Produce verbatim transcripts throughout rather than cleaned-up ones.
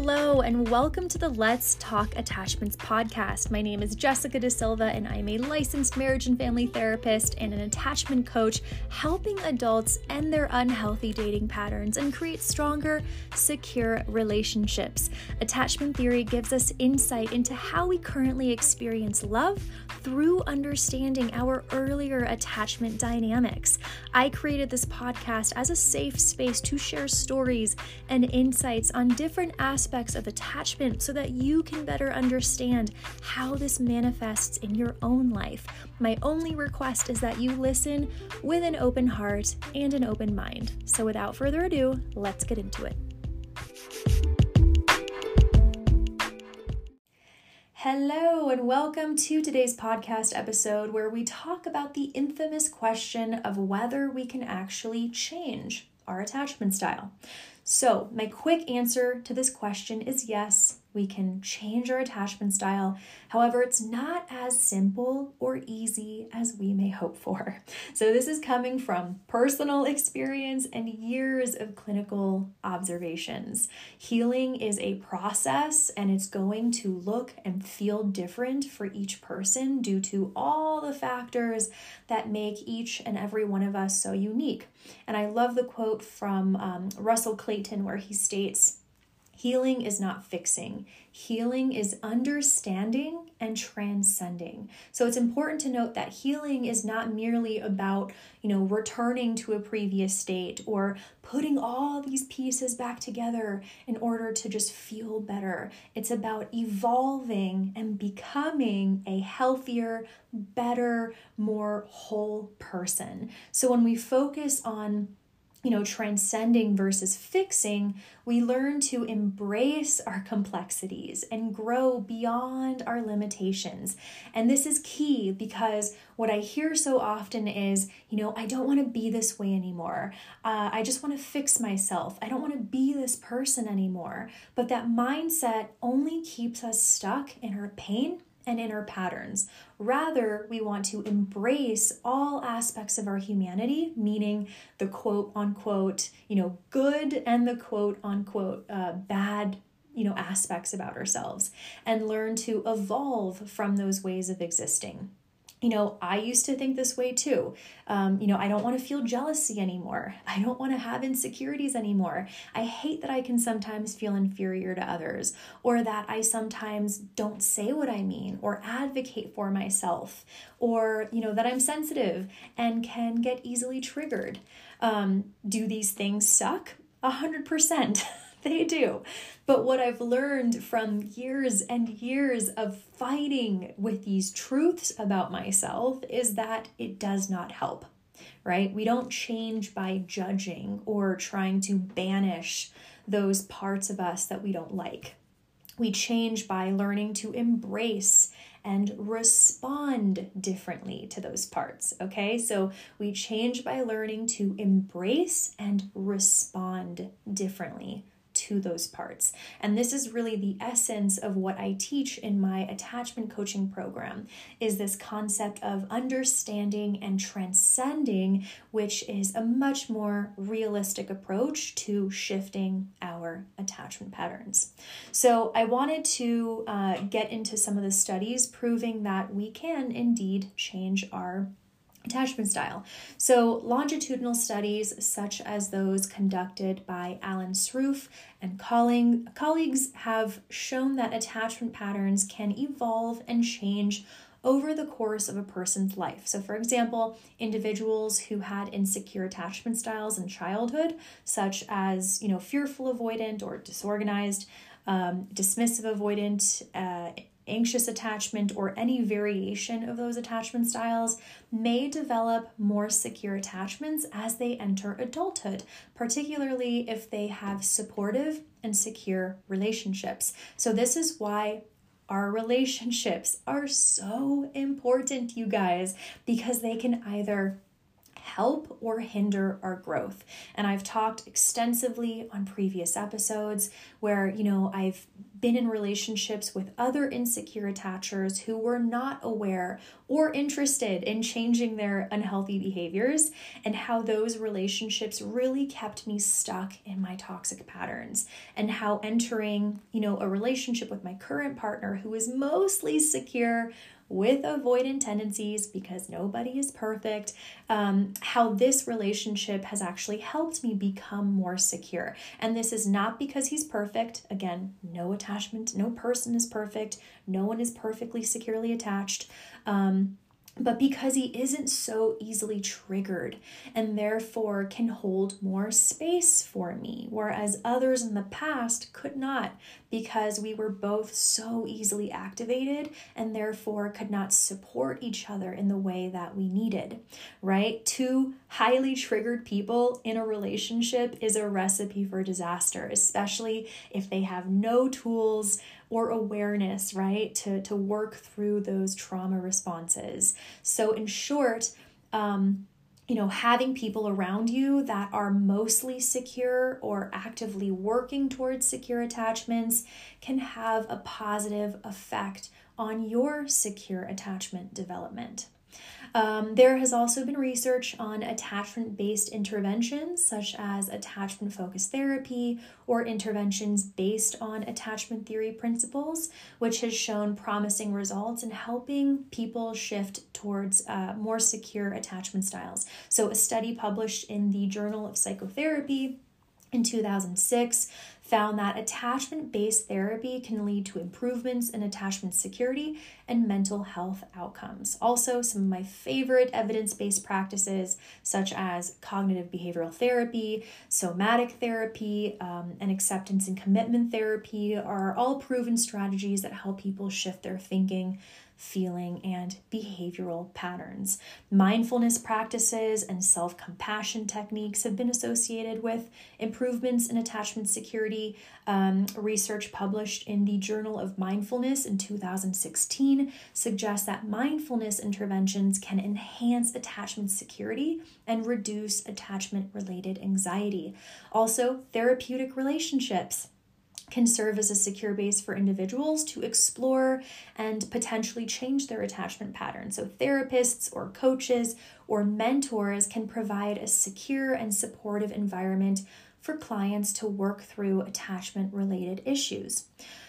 Hello, and welcome to the Let's Talk Attachments podcast. My name is Jessica Da Silva, and I'm a licensed marriage and family therapist and an attachment coach, helping adults end their unhealthy dating patterns and create stronger, secure relationships. Attachment theory gives us insight into how we currently experience love through understanding our earlier attachment dynamics. I created this podcast as a safe space to share stories and insights on different aspects of attachment so that you can better understand how this manifests in your own life. My only request is that you listen with an open heart and an open mind. So without further ado, let's get into it. Hello, and welcome to today's podcast episode where we talk about the infamous question of whether we can actually change our attachment style. So my quick answer to this question is yes, we can change our attachment style. However, it's not as simple or easy as we may hope for. So this is coming from personal experience and years of clinical observations. Healing is a process, and it's going to look and feel different for each person due to all the factors that make each and every one of us so unique. And I love the quote from um, Russell Clayton where he states, "Healing is not fixing. Healing is understanding and transcending." So it's important to note that healing is not merely about, you know, returning to a previous state or putting all these pieces back together in order to just feel better. It's about evolving and becoming a healthier, better, more whole person. So when we focus on you know, transcending versus fixing, we learn to embrace our complexities and grow beyond our limitations. And this is key because what I hear so often is, you know, I don't want to be this way anymore. Uh, I just want to fix myself. I don't want to be this person anymore. But that mindset only keeps us stuck in our pain and inner patterns. Rather, we want to embrace all aspects of our humanity, meaning the quote unquote, you know, good and the quote unquote uh, bad, you know, aspects about ourselves, and learn to evolve from those ways of existing. You know, I used to think this way too. Um, you know, I don't want to feel jealousy anymore. I don't want to have insecurities anymore. I hate that I can sometimes feel inferior to others, or that I sometimes don't say what I mean or advocate for myself, or, you know, that I'm sensitive and can get easily triggered. Um, do these things suck? A hundred percent. They do. But what I've learned from years and years of fighting with these truths about myself is that it does not help, right? We don't change by judging or trying to banish those parts of us that we don't like. We change by learning to embrace and respond differently to those parts, okay? So we change by learning to embrace and respond differently to those parts. And this is really the essence of what I teach in my attachment coaching program, is this concept of understanding and transcending, which is a much more realistic approach to shifting our attachment patterns. So I wanted to uh, get into some of the studies proving that we can indeed change our attachment style. So longitudinal studies such as those conducted by Alan Sroufe and colleagues have shown that attachment patterns can evolve and change over the course of a person's life. So for example, individuals who had insecure attachment styles in childhood, such as, you know, fearful avoidant or disorganized, um, dismissive avoidant, uh, anxious attachment, or any variation of those attachment styles, may develop more secure attachments as they enter adulthood, particularly if they have supportive and secure relationships. So this is why our relationships are so important, you guys, because they can either help or hinder our growth. And I've talked extensively on previous episodes where, you know, I've been in relationships with other insecure attachers who were not aware or interested in changing their unhealthy behaviors, and how those relationships really kept me stuck in my toxic patterns, and how entering, you know, a relationship with my current partner, who is mostly secure with avoidant tendencies, because nobody is perfect, um, how this relationship has actually helped me become more secure. And this is not because he's perfect. Again, no attachment, no person is perfect. No one is perfectly securely attached. Um, but because he isn't so easily triggered and therefore can hold more space for me, whereas others in the past could not, because we were both so easily activated and therefore could not support each other in the way that we needed, right? Two highly triggered people in a relationship is a recipe for disaster, especially if they have no tools or awareness, right, to, to work through those trauma responses. So in short, um, you know, having people around you that are mostly secure or actively working towards secure attachments can have a positive effect on your secure attachment development. Um, there has also been research on attachment-based interventions, such as attachment-focused therapy or interventions based on attachment theory principles, which has shown promising results in helping people shift towards uh, more secure attachment styles. So a study published in the Journal of Psychotherapy in two thousand six found that attachment-based therapy can lead to improvements in attachment security and mental health outcomes. Also, some of my favorite evidence-based practices, such as cognitive behavioral therapy, somatic therapy, um, and acceptance and commitment therapy, are all proven strategies that help people shift their thinking, feeling, and behavioral patterns. Mindfulness practices and self-compassion techniques have been associated with improvements in attachment security. Um, research published in the Journal of Mindfulness in two thousand sixteen suggests that mindfulness interventions can enhance attachment security and reduce attachment-related anxiety. Also, therapeutic relationships can serve as a secure base for individuals to explore and potentially change their attachment pattern. So therapists or coaches or mentors can provide a secure and supportive environment for clients to work through attachment-related issues.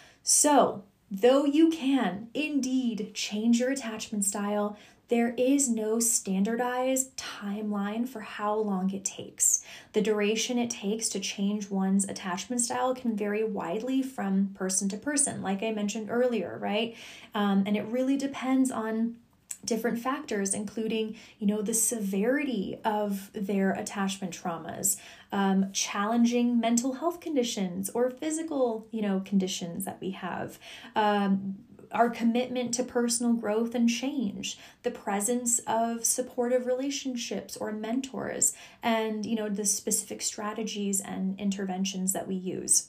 So, though you can indeed change your attachment style, there is no standardized timeline for how long it takes. The duration it takes to change one's attachment style can vary widely from person to person, like I mentioned earlier, right? Um, and it really depends on different factors, including, you know, the severity of their attachment traumas, um, challenging mental health conditions or physical, you know, conditions that we have, um, our commitment to personal growth and change, the presence of supportive relationships or mentors, and, you know, the specific strategies and interventions that we use.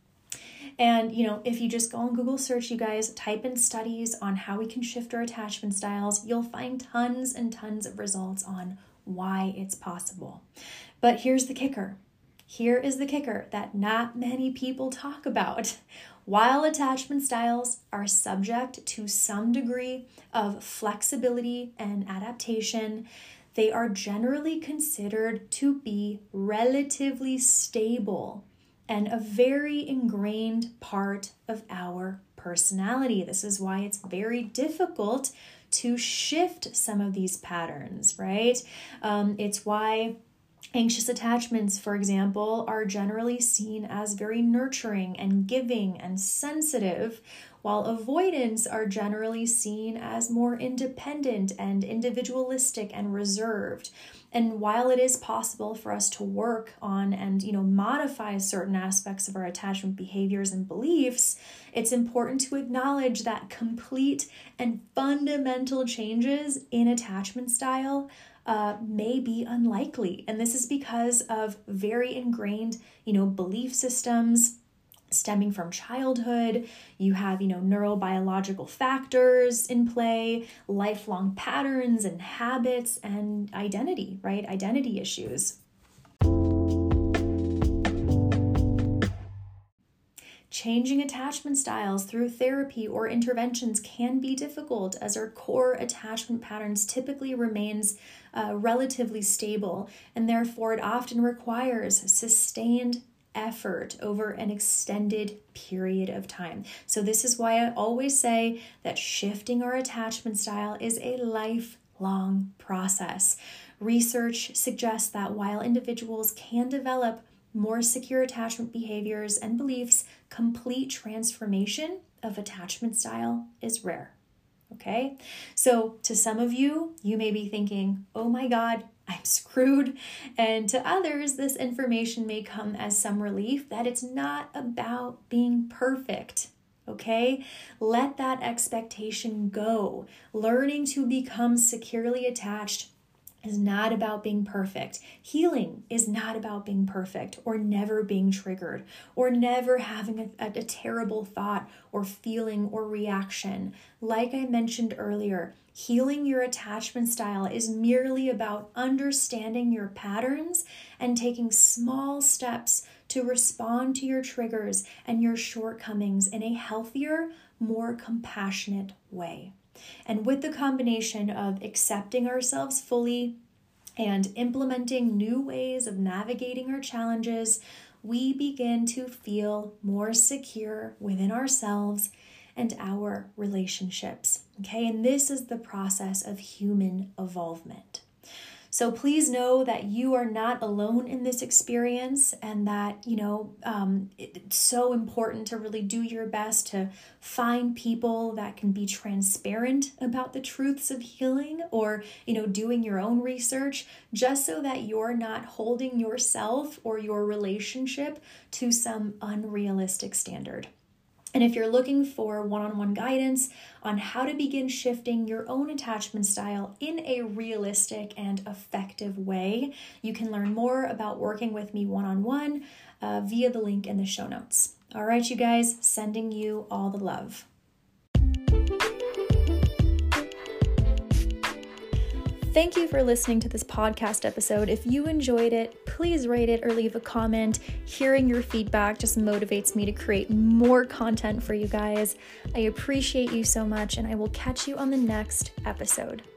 And, you know, if you just go on Google search, you guys, type in studies on how we can shift our attachment styles, you'll find tons and tons of results on why it's possible. But here's the kicker. Here is the kicker that not many people talk about. While attachment styles are subject to some degree of flexibility and adaptation, they are generally considered to be relatively stable and a very ingrained part of our personality. This is why it's very difficult to shift some of these patterns, right? Um, it's why anxious attachments, for example, are generally seen as very nurturing and giving and sensitive, while avoidants are generally seen as more independent and individualistic and reserved. And while it is possible for us to work on and, you know, modify certain aspects of our attachment behaviors and beliefs, it's important to acknowledge that complete and fundamental changes in attachment style Uh, may be unlikely. And this is because of very ingrained, you know, belief systems, stemming from childhood. You have, you know, neurobiological factors in play, lifelong patterns and habits, and identity, right? Identity issues. Changing attachment styles through therapy or interventions can be difficult, as our core attachment patterns typically remains uh, relatively stable, and therefore it often requires sustained effort over an extended period of time. So this is why I always say that shifting our attachment style is a lifelong process. Research suggests that while individuals can develop more secure attachment behaviors and beliefs, complete transformation of attachment style is rare. Okay? So to some of you, you may be thinking, oh my God, I'm screwed. And to others, this information may come as some relief that it's not about being perfect. Okay? Let that expectation go. Learning to become securely attached is not about being perfect. Healing is not about being perfect or never being triggered or never having a, a, a terrible thought or feeling or reaction. Like I mentioned earlier, healing your attachment style is merely about understanding your patterns and taking small steps to respond to your triggers and your shortcomings in a healthier, more compassionate way. And with the combination of accepting ourselves fully and implementing new ways of navigating our challenges, we begin to feel more secure within ourselves and our relationships. Okay, and this is the process of human evolvement. So please know that you are not alone in this experience, and that, you know, um, it's so important to really do your best to find people that can be transparent about the truths of healing, or, you know, doing your own research, just so that you're not holding yourself or your relationship to some unrealistic standard. And if you're looking for one-on-one guidance on how to begin shifting your own attachment style in a realistic and effective way, you can learn more about working with me one-on-one uh, via the link in the show notes. All right, you guys, sending you all the love. Thank you for listening to this podcast episode. If you enjoyed it, please rate it or leave a comment. Hearing your feedback just motivates me to create more content for you guys. I appreciate you so much, and I will catch you on the next episode.